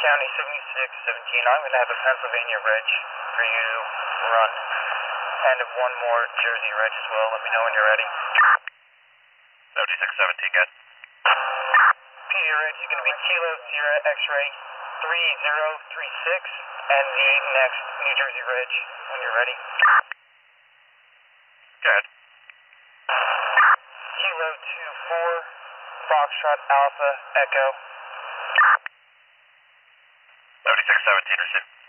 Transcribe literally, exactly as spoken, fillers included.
County seventy-six seventeen. I'm going to have a Pennsylvania Reg for you to run. And of one more Jersey Reg as well. Let me know when you're ready. seventy-six seventeen, good. P D Reg is going to be Kilo Sierra X-Ray three zero three six. And the next New Jersey Reg when you're ready. Good. Kilo two four, Foxtrot Alpha Echo. seventy-six seventeen, receive.